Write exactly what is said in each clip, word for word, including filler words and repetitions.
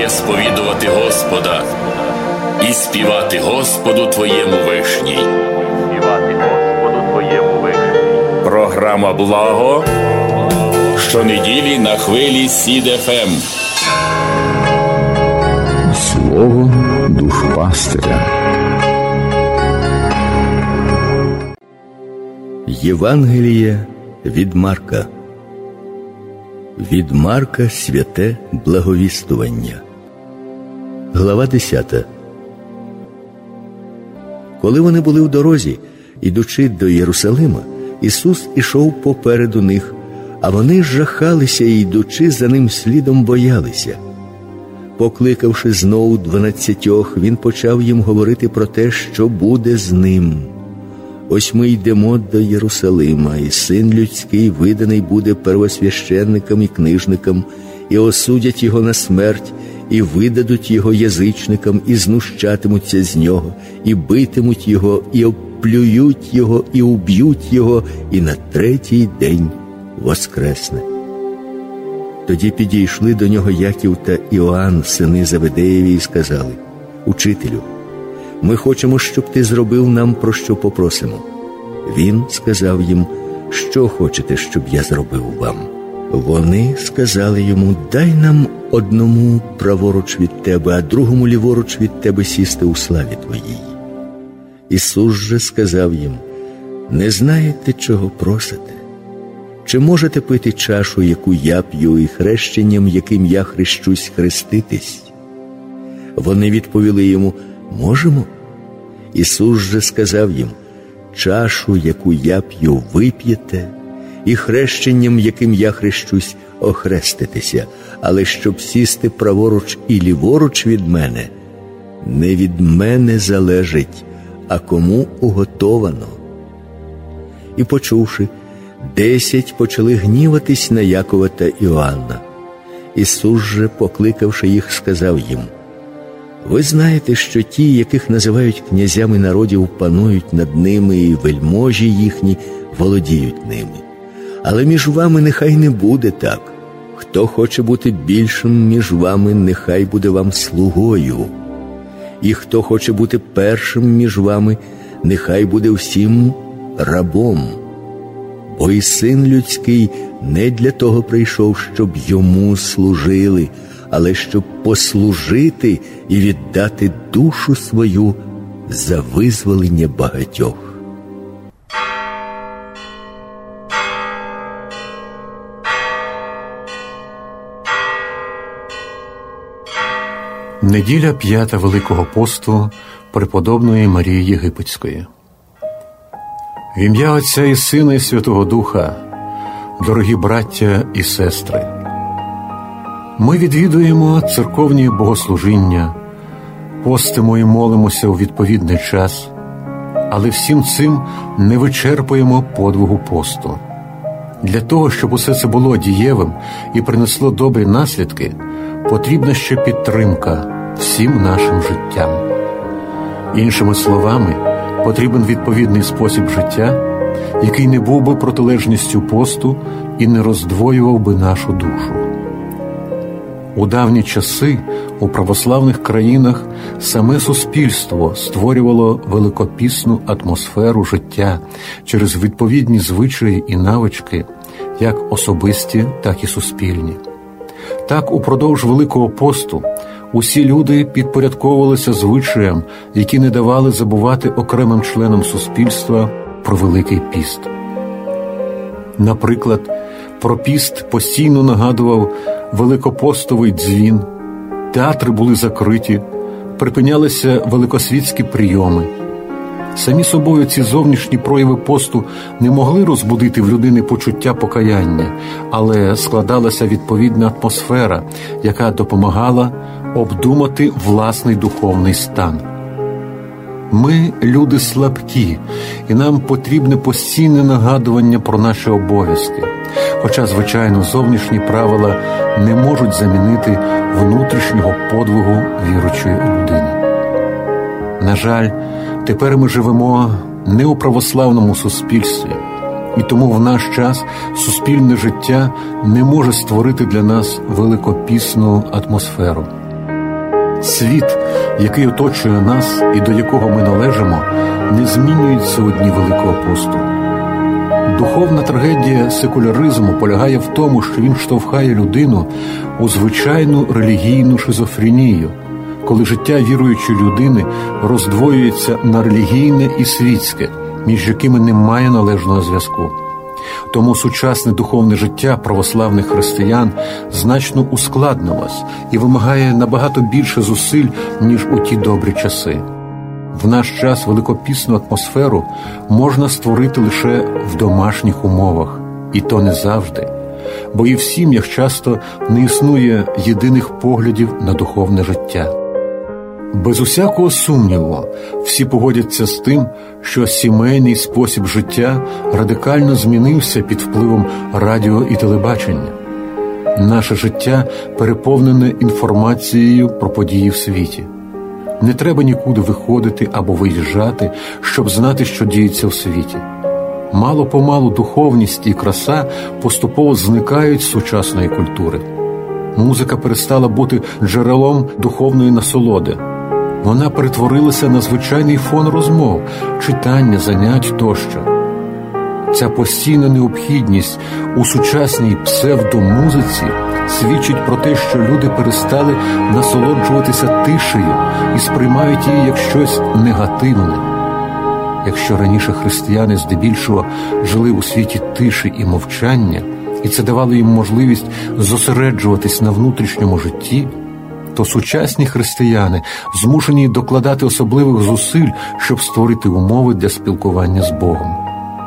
є сповідувати Господа і співати Господу Твоєму вишній. Співати Господу Твоєму вишній. Програма «Благо» щонеділі на хвилі СІД еф ем. Слово душпастиря. Євангеліє від Марка. Від Марка святе благовістування. Глава десята. Коли вони були в дорозі, ідучи до Єрусалима, Ісус ішов попереду них, а вони жахалися і, йдучи за ним слідом, боялися. Покликавши знову дванадцятьох, він почав їм говорити про те, що буде з ним. «Ось ми йдемо до Єрусалима, і Син людський виданий буде первосвященникам і книжникам, і осудять його на смерть, і видадуть його язичникам, і знущатимуться з нього, і битимуть його, і обплюють його, і уб'ють його, і на третій день воскресне». Тоді підійшли до нього Яків та Іоанн, сини Заведеєві, і сказали: «Учителю, ми хочемо, щоб ти зробив нам, про що попросимо». Він сказав їм: «Що хочете, щоб я зробив вам?» Вони сказали йому: «Дай нам одному праворуч від тебе, а другому ліворуч від тебе сісти у славі твоїй». Ісус же сказав їм: «Не знаєте, чого просите? Чи можете пити чашу, яку я п'ю, і хрещенням, яким я хрещусь, хреститись?» Вони відповіли йому: «Можемо». Ісус же сказав їм: «Чашу, яку я п'ю, вип'єте, і хрещенням, яким я хрещусь, охреститеся, але щоб сісти праворуч і ліворуч від мене, не від мене залежить, а кому уготовано». І почувши, десять почали гніватись на Якова та Іоанна. Ісус же, покликавши їх, сказав їм: «Ви знаєте, що ті, яких називають князями народів, панують над ними, і вельможі їхні володіють ними. Але між вами нехай не буде так. Хто хоче бути більшим між вами, нехай буде вам слугою. І хто хоче бути першим між вами, нехай буде всім рабом. Бо і Син людський не для того прийшов, щоб йому служили, але щоб послужити і віддати душу свою за визволення багатьох». Неділя п'ята Великого посту преподобної Марії Єгипетської. В ім'я Отця і Сина і Святого Духа, дорогі браття і сестри, ми відвідуємо церковні богослужіння, постимо і молимося у відповідний час, але всім цим не вичерпуємо подвигу посту. Для того, щоб усе це було дієвим і принесло добрі наслідки, потрібна ще підтримка всім нашим життям. Іншими словами, потрібен відповідний спосіб життя, який не був би протилежністю посту і не роздвоював би нашу душу. У давні часи у православних країнах саме суспільство створювало великопісну атмосферу життя через відповідні звичаї і навички, як особисті, так і суспільні. Так, упродовж Великого посту усі люди підпорядковувалися звичаям, які не давали забувати окремим членам суспільства про Великий піст. Наприклад, про піст постійно нагадував великопостовий дзвін, театри були закриті, припинялися великосвітські прийоми. Самі собою ці зовнішні прояви посту не могли розбудити в людини почуття покаяння, але складалася відповідна атмосфера, яка допомагала обдумати власний духовний стан. Ми – люди слабкі, і нам потрібне постійне нагадування про наші обов'язки, хоча, звичайно, зовнішні правила не можуть замінити внутрішнього подвигу віруючої людини. На жаль, тепер ми живемо не у православному суспільстві, і тому в наш час суспільне життя не може створити для нас великопісну атмосферу. Світ, який оточує нас і до якого ми належимо, не змінюється у дні Великого посту. Духовна трагедія секуляризму полягає в тому, що він штовхає людину у звичайну релігійну шизофренію, коли життя віруючої людини роздвоюється на релігійне і світське, між якими немає належного зв'язку. Тому сучасне духовне життя православних християн значно ускладнилось і вимагає набагато більше зусиль, ніж у ті добрі часи. В наш час великопісну атмосферу можна створити лише в домашніх умовах, і то не завжди, бо і в сім'ях часто не існує єдиних поглядів на духовне життя. Без усякого сумніву, всі погодяться з тим, що сімейний спосіб життя радикально змінився під впливом радіо і телебачення. Наше життя переповнене інформацією про події в світі. Не треба нікуди виходити або виїжджати, щоб знати, що діється в світі. Мало-помалу духовність і краса поступово зникають з сучасної культури. Музика перестала бути джерелом духовної насолоди. Вона перетворилася на звичайний фон розмов, читання, занять тощо. Ця постійна необхідність у сучасній псевдомузиці свідчить про те, що люди перестали насолоджуватися тишею і сприймають її як щось негативне. Якщо раніше християни здебільшого жили у світі тиші і мовчання, і це давало їм можливість зосереджуватись на внутрішньому житті, то сучасні християни змушені докладати особливих зусиль, щоб створити умови для спілкування з Богом.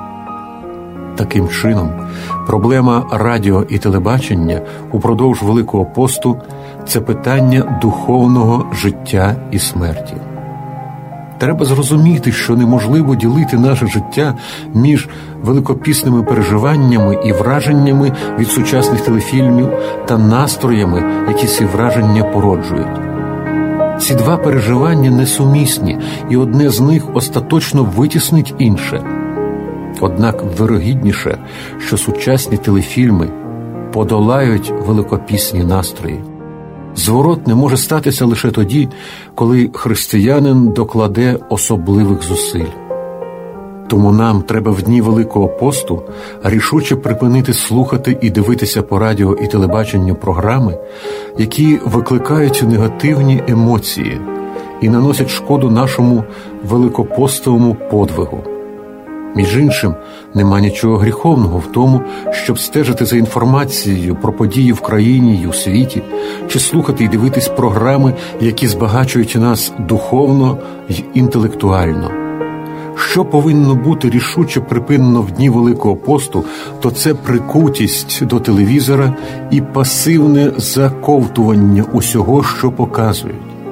Таким чином, проблема радіо і телебачення упродовж Великого посту – це питання духовного життя і смерті. Треба зрозуміти, що неможливо ділити наше життя між великопісними переживаннями і враженнями від сучасних телефільмів та настроями, які ці враження породжують. Ці два переживання несумісні, і одне з них остаточно витіснить інше. Однак вирогідніше, що сучасні телефільми подолають великопісні настрої. Зворот не може статися лише тоді, коли християнин докладе особливих зусиль. Тому нам треба в дні Великого посту рішуче припинити слухати і дивитися по радіо і телебаченню програми, які викликають негативні емоції і наносять шкоду нашому великопостовому подвигу. Між іншим, нема нічого гріховного в тому, щоб стежити за інформацією про події в країні і у світі, чи слухати і дивитись програми, які збагачують нас духовно й інтелектуально. Що повинно бути рішуче припинено в дні Великого посту, то це прикутість до телевізора і пасивне заковтування усього, що показують.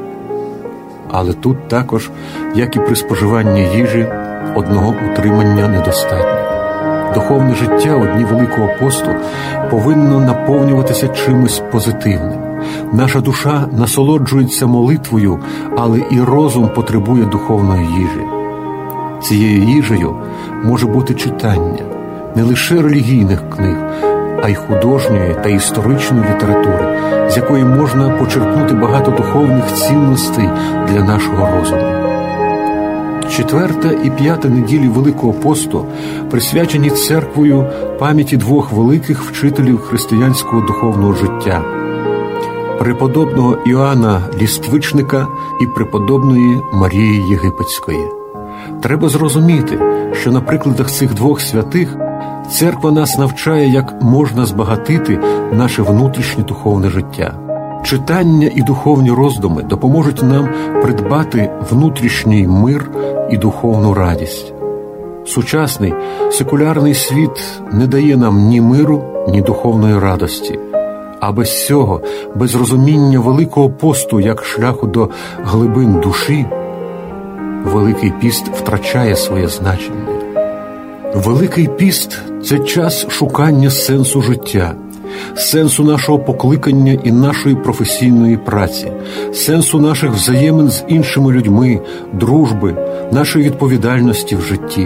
Але тут також, як і при споживанні їжі, одного утримання недостатньо. Духовне життя у дні Великого посту повинно наповнюватися чимось позитивним. Наша душа насолоджується молитвою, але і розум потребує духовної їжі. Цією їжею може бути читання не лише релігійних книг, а й художньої та історичної літератури, з якої можна почерпнути багато духовних цінностей для нашого розуму. Четверта і п'ята неділі Великого посту присвячені церквою пам'яті двох великих вчителів християнського духовного життя – преподобного Іоанна Ліствичника і преподобної Марії Єгипетської. Треба зрозуміти, що на прикладах цих двох святих церква нас навчає, як можна збагатити наше внутрішнє духовне життя. Читання і духовні роздуми допоможуть нам придбати внутрішній мир і духовну радість. Сучасний секулярний світ не дає нам ні миру, ні духовної радості. А без цього, без розуміння Великого посту як шляху до глибин душі, Великий піст втрачає своє значення. Великий піст – це час шукання сенсу життя, сенсу нашого покликання і нашої професійної праці, сенсу наших взаємин з іншими людьми, дружби, нашої відповідальності в житті.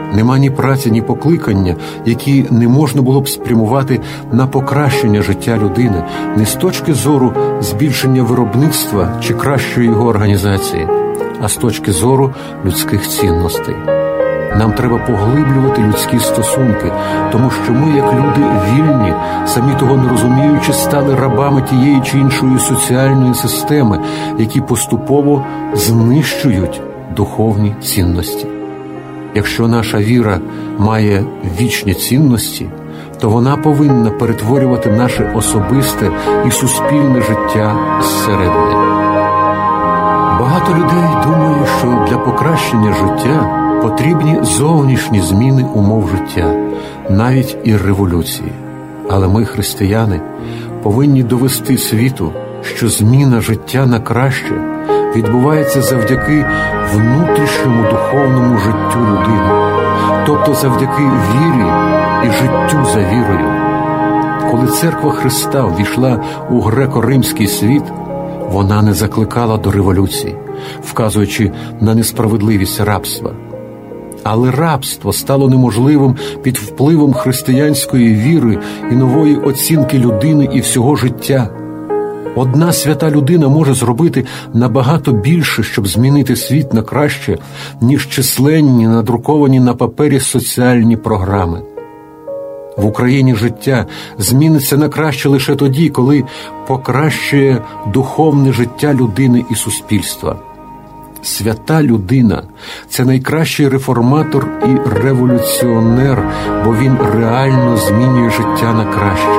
Нема ні праці, ні покликання, які не можна було б спрямувати на покращення життя людини, не з точки зору збільшення виробництва чи кращої його організації, а з точки зору людських цінностей. Нам треба поглиблювати людські стосунки, тому що ми, як люди вільні, самі того не розуміючи, стали рабами тієї чи іншої соціальної системи, які поступово знищують духовні цінності. Якщо наша віра має вічні цінності, то вона повинна перетворювати наше особисте і суспільне життя зсередини. Багато людей думає, що для покращення життя потрібні зовнішні зміни умов життя, навіть і революції. Але ми, християни, повинні довести світу, що зміна життя на краще відбувається завдяки внутрішньому духовному життю людини, тобто завдяки вірі і життю за вірою. Коли Церква Христа ввійшла у греко-римський світ, вона не закликала до революції, вказуючи на несправедливість рабства. Але рабство стало неможливим під впливом християнської віри і нової оцінки людини і всього життя. Одна свята людина може зробити набагато більше, щоб змінити світ на краще, ніж численні, надруковані на папері соціальні програми. В Україні життя зміниться на краще лише тоді, коли покращує духовне життя людини і суспільства. Свята людина – це найкращий реформатор і революціонер, бо він реально змінює життя на краще.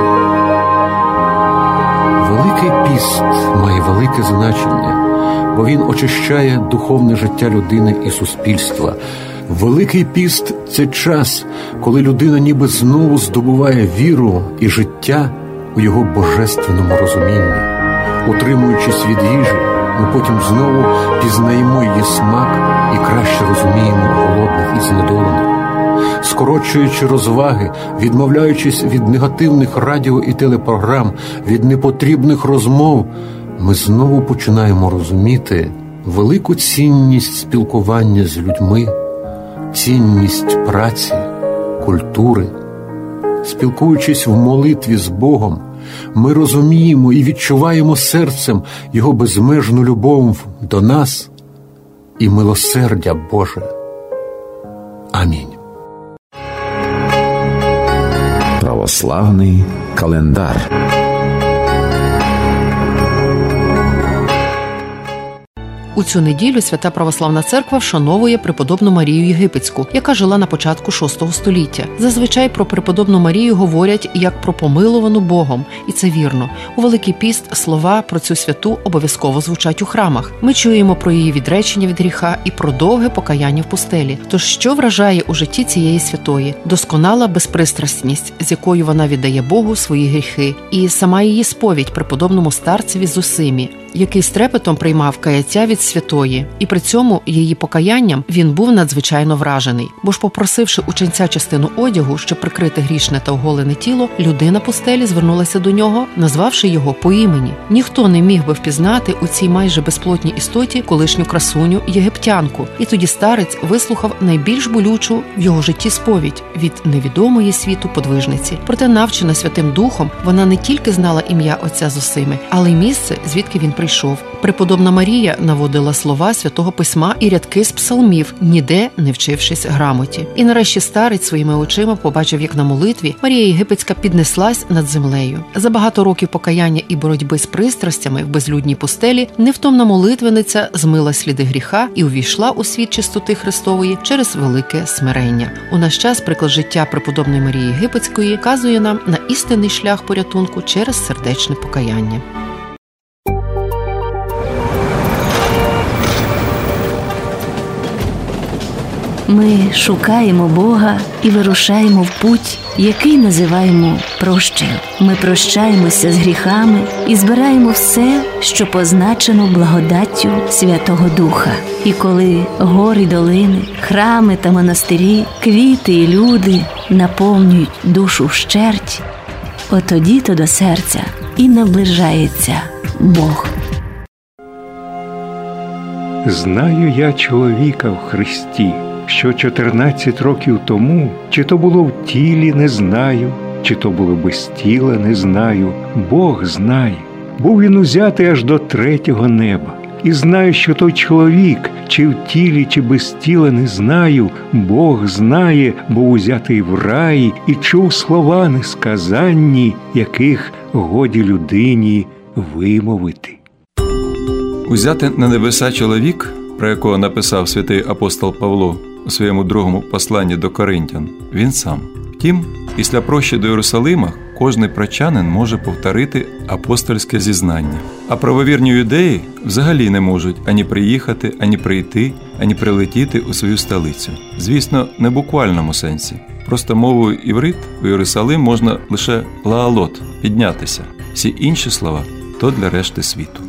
Великий піст має велике значення, бо він очищає духовне життя людини і суспільства. Великий піст – це час, коли людина ніби знову здобуває віру і життя у його божественному розумінні. Утримуючись від їжі, ми потім знову пізнаємо її смак і краще розуміємо голодних і знедолених. Скорочуючи розваги, відмовляючись від негативних радіо і телепрограм, від непотрібних розмов, ми знову починаємо розуміти велику цінність спілкування з людьми, цінність праці, культури. Спілкуючись в молитві з Богом, ми розуміємо і відчуваємо серцем Його безмежну любов до нас і милосердя Боже. Амінь. Православний календар. У цю неділю Свята Православна Церква вшановує преподобну Марію Єгипетську, яка жила на початку шостого століття. Зазвичай про преподобну Марію говорять як про помилувану Богом, і це вірно. У Великий піст слова про цю святу обов'язково звучать у храмах. Ми чуємо про її відречення від гріха і про довге покаяння в пустелі. Тож що вражає у житті цієї святої? Досконала безпристрасність, з якою вона віддає Богу свої гріхи, і сама її сповідь преподобному старцеві Зосимі, який з трепетом приймав каяття від святої, і при цьому її покаянням він був надзвичайно вражений. Бо ж, попросивши у ченця частину одягу, щоб прикрити грішне та оголене тіло, людина пустелі звернулася до нього, назвавши його по імені. Ніхто не міг би впізнати у цій майже безплотній істоті колишню красуню єгиптянку. І тоді старець вислухав найбільш болючу в його житті сповідь від невідомої світу подвижниці. Проте, навчена Святим Духом, вона не тільки знала ім'я отця Зосими, але й місце, звідки він прийшов. Преподобна Марія наводила слова Святого Письма і рядки з псалмів, ніде не вчившись грамоті. І нарешті старець своїми очима побачив, як на молитві Марія Єгипетська піднеслась над землею. За багато років покаяння і боротьби з пристрастями в безлюдній пустелі невтомна молитвениця змила сліди гріха і увійшла у світ чистоти Христової через велике смирення. У наш час приклад життя преподобної Марії Єгипетської вказує нам на істинний шлях порятунку через сердечне покаяння. Ми шукаємо Бога і вирушаємо в путь, який називаємо прощею. Ми прощаємося з гріхами і збираємо все, що позначено благодаттю Святого Духа. І коли гори й долини, храми та монастирі, квіти і люди наповнюють душу вщерть, отоді-то до серця і наближається Бог. Знаю я чоловіка в Христі, що чотирнадцять років тому, чи то було в тілі, не знаю, чи то було без тіла, не знаю, Бог знає. Був він узятий аж до третього неба. І знаю, що той чоловік, чи в тілі, чи без тіла, не знаю, Бог знає, був узятий в рай і чув слова несказанні, яких годі людині вимовити. Узяти на небеса чоловік, про якого написав святий апостол Павло у своєму другому посланні до Коринтян, він сам. Втім, після прощі до Єрусалима кожний прочанин може повторити апостольське зізнання. А правовірні юдеї взагалі не можуть ані приїхати, ані прийти, ані прилетіти у свою столицю. Звісно, не в буквальному сенсі. Просто мовою іврит у Єрусалим можна лише лаалот – піднятися. Всі інші слова – то для решти світу.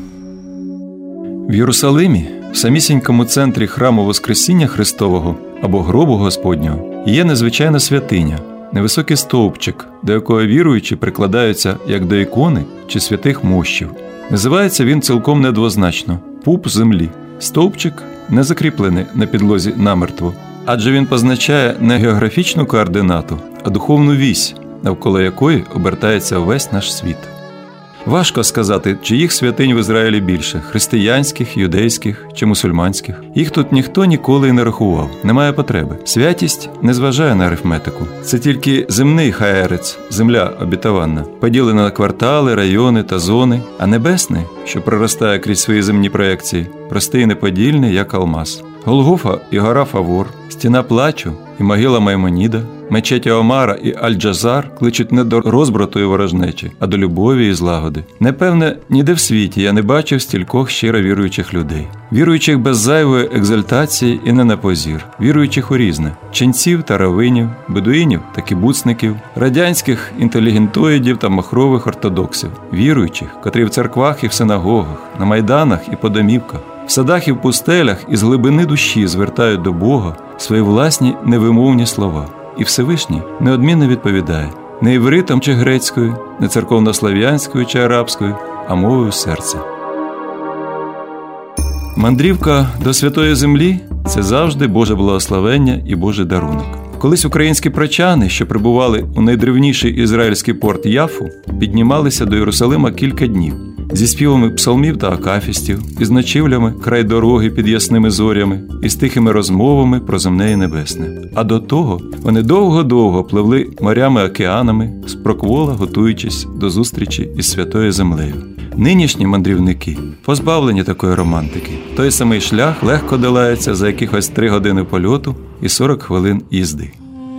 В Єрусалимі, в самісінькому центрі храму Воскресіння Христового або гробу Господнього, є незвичайна святиня – невисокий стовпчик, до якого віруючі прикладаються як до ікони чи святих мощів. Називається він цілком недвозначно – пуп землі. Стовпчик не закріплений на підлозі намертво, адже він позначає не географічну координату, а духовну вісь, навколо якої обертається весь наш світ. Важко сказати, чиїх святинь в Ізраїлі більше – християнських, юдейських чи мусульманських. Їх тут ніхто ніколи й не рахував. Немає потреби. Святість не зважає на арифметику. Це тільки земний хаерець, земля обітована, поділена на квартали, райони та зони, а небесний, що проростає крізь свої земні проекції, простий і неподільний, як алмаз. Голгофа і гора Фавор, стіна плачу і могила Маймоніда, мечеті Омара і Аль-Джазар кличуть не до розбрату і ворожнечі, а до любові і злагоди. Непевне, ніде в світі я не бачив стількох щиро віруючих людей. Віруючих без зайвої екзальтації і не на позір. Віруючих у різне. Ченців та равинів, бедуїнів та кібуцників, радянських інтелігентоїдів та махрових ортодоксів. Віруючих, котрі в церквах і в синагогах, на майданах і по домівках, в садах і в пустелях із глибини душі звертають до Бога свої власні невимовні слова. І Всевишній неодмінно відповідає не івритом чи грецькою, не церковнослов'янською чи арабською, а мовою серця. Мандрівка до Святої Землі – це завжди Боже благословення і Божий дарунок. Колись українські прочани, що прибували у найдревніший ізраїльський порт Яфу, піднімалися до Єрусалима кілька днів зі співами псалмів та акафістів, із ночівлями край дороги під ясними зорями, із тихими розмовами про земне і небесне. А до того вони довго-довго пливли морями-океанами, спроквола готуючись до зустрічі із Святою Землею. Нинішні мандрівники позбавлені такої романтики. Той самий шлях легко долається за якихось три години польоту і сорок хвилин їзди.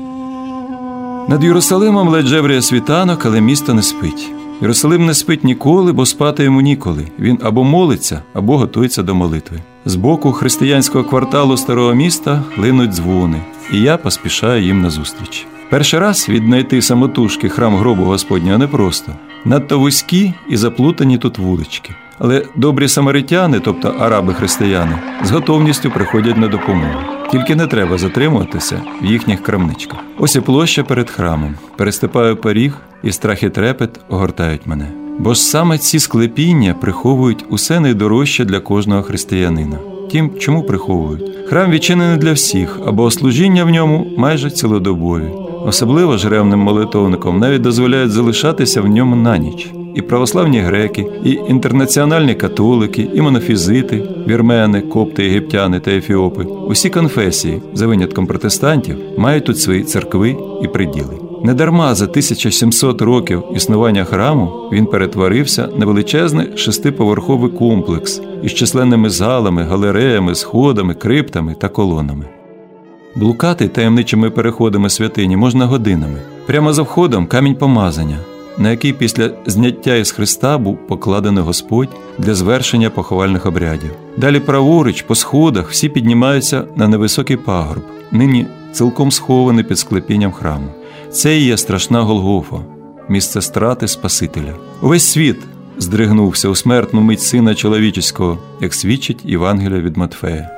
Над Єрусалимом ледь жевріє світанок, але місто не спить. Єрусалим не спить ніколи, бо спати йому ніколи. Він або молиться, або готується до молитви. З боку християнського кварталу старого міста линуть дзвони, і я поспішаю їм назустріч. Перший раз віднайти самотужки храм гробу Господнього непросто. Надто вузькі і заплутані тут вулички. Але добрі самаритяни, тобто араби-християни, з готовністю приходять на допомогу. Тільки не треба затримуватися в їхніх крамничках. Ось і площа перед храмом. Переступаю поріг, і страх і трепет огортають мене. Бо ж саме ці склепіння приховують усе найдорожче для кожного християнина. Тім, чому приховують? Храм відчинений для всіх, а богослужіння в ньому майже цілодобові. Особливо ж ревним молитовникам навіть дозволяють залишатися в ньому на ніч. І православні греки, і інтернаціональні католики, і монофізити, вірмени, копти, єгиптяни та ефіопи. Усі конфесії, за винятком протестантів, мають тут свої церкви і приділи. Недарма за тисячу сімсот років існування храму він перетворився на величезний шестиповерховий комплекс із численними залами, галереями, сходами, криптами та колонами. Блукати таємничими переходами святині можна годинами. Прямо за входом камінь помазання, на який після зняття із Христа був покладений Господь для звершення поховальних обрядів. Далі праворуч, по сходах, всі піднімаються на невисокий пагорб, нині цілком схований під склепінням храму. Це і є страшна Голгофа, місце страти Спасителя. Увесь світ здригнувся у смертну мить Сина Чоловічеського, як свідчить Євангелія від Матфея.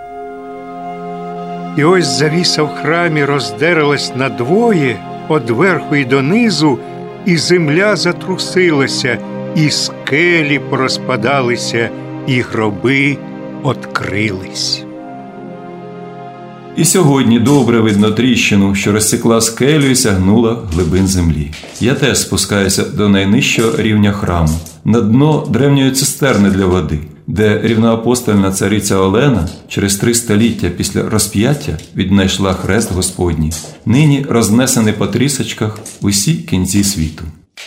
І ось завіса в храмі роздерлась надвоє, од верху й донизу, і земля затрусилася, і скелі порозпадалися, і гроби открились. І сьогодні добре видно тріщину, що розсікла скелю і сягнула глибин землі. Я теж спускаюся до найнижчого рівня храму, на дно древньої цистерни для води, де рівноапостольна цариця Олена через три століття після розп'яття віднайшла хрест Господній, нині рознесений по трісочках в усі кінці світу.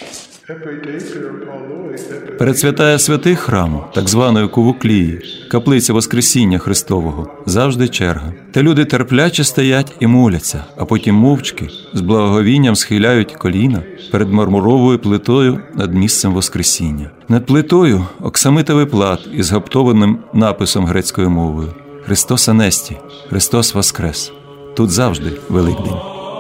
Передсвятая святих храму, так званої Кувуклії, каплиця Воскресіння Христового, завжди черга. Та люди терпляче стоять і моляться, а потім мовчки, з благоговінням схиляють коліна перед мармуровою плитою над місцем Воскресіння. Над плитою оксамитовий плат із гаптованим написом грецькою мовою «Христос Анесті», «Христос Воскрес». Тут завжди Великдень.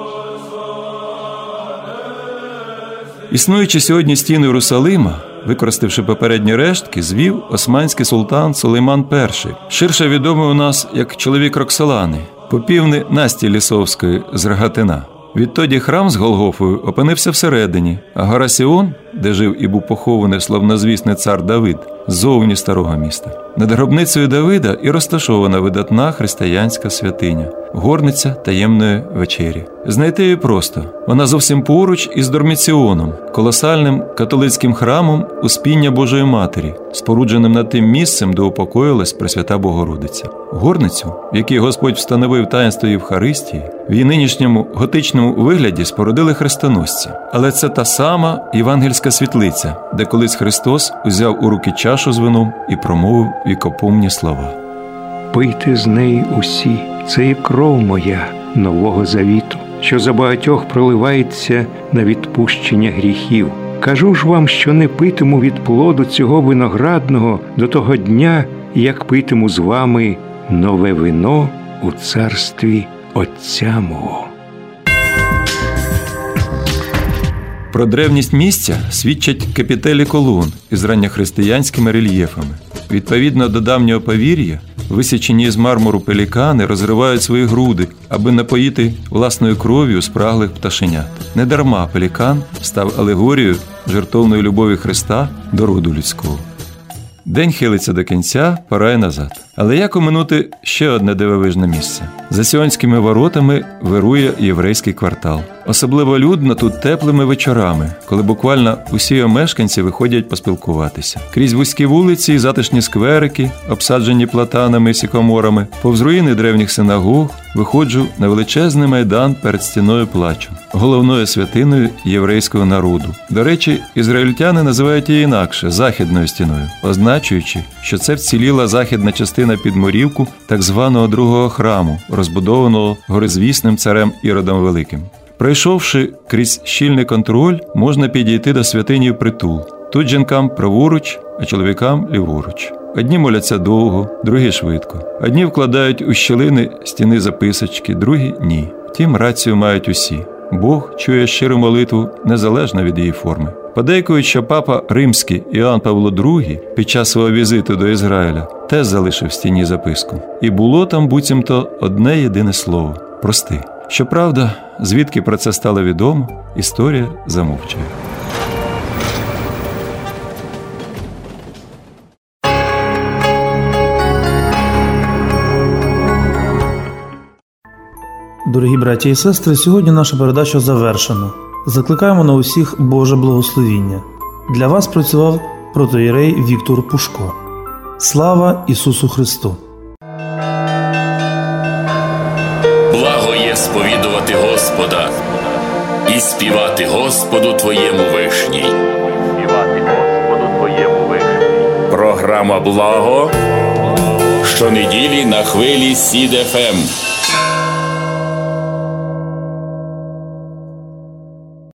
Існуючи сьогодні стіни Єрусалима, використавши попередні рештки, звів османський султан Сулейман І, ширше відомий у нас як чоловік Роксолани, попівни Насті Лісовської з Рогатина. Відтоді храм з Голгофою опинився всередині, а гора Сіон, де жив і був похований славнозвісний цар Давид, ззовні старого міста. Над гробницею Давида і розташована видатна християнська святиня – горниця таємної вечері. Знайти її просто. Вона зовсім поруч із Дорміціоном, колосальним католицьким храмом Успіння Божої Матері, спорудженим над тим місцем, де упокоїлась Пресвята Богородиця. Горницю, в якій Господь встановив таїнство Євхаристії, в її нинішньому готичному вигляді спорудили хрестоносці. Але це та сама євангельська світлиця, де колись Христос узяв у руки чашу з вином і промовив вікопомні слова. «Пийте з неї усі, це є кров моя нового завіту, що за багатьох проливається на відпущення гріхів. Кажу ж вам, що не питиму від плоду цього виноградного до того дня, як питиму з вами нове вино у царстві Отця мого». Про древність місця свідчать капітелі колон із ранньохристиянськими рельєфами. Відповідно до давнього повір'я, висічені з мармуру пелікани розривають свої груди, аби напоїти власною кров'ю спраглих пташенят. Недарма пелікан став алегорією жертовної любові Христа до роду людського. День хилиться до кінця, пора й назад. Але як оминути ще одне дивовижне місце? За Сіонськими воротами вирує єврейський квартал. Особливо людно тут теплими вечорами, коли буквально усі його мешканці виходять поспілкуватися. Крізь вузькі вулиці і затишні скверики, обсаджені платанами і сікоморами, повз руїни древніх синагог, виходжу на величезний майдан перед стіною плачу, головною святиною єврейського народу. До речі, ізраїльтяни називають її інакше – Західною стіною, означуючи, що це вціліла західна частина підмурівку так званого другого храму, розбудованого горизвісним царем Іродом Великим. Пройшовши крізь щільний контроль, можна підійти до святині впритул. Тут жінкам праворуч, а чоловікам ліворуч. Одні моляться довго, другі швидко. Одні вкладають у щілини стіни записочки, другі – ні. Втім, рацію мають усі. Бог чує щиру молитву незалежно від її форми. Подейкують, що папа Римський Іоанн Павло другий під час свого візиту до Ізраїля теж залишив в стіні записку. І було там буцімто одне єдине слово – «Прости». Щоправда, звідки про це стало відомо, історія замовчує. Дорогі браті і сестри, сьогодні наша передача завершена. Закликаємо на усіх Боже благословіння. Для вас працював протоієрей Віктор Пушко. Слава Ісусу Христу! Благо є сповідувати Господа і співати Господу Твоєму вишній. Співати Господу Твоєму вишній. Програма «Благо» щонеділі на хвилі Сід еф ем.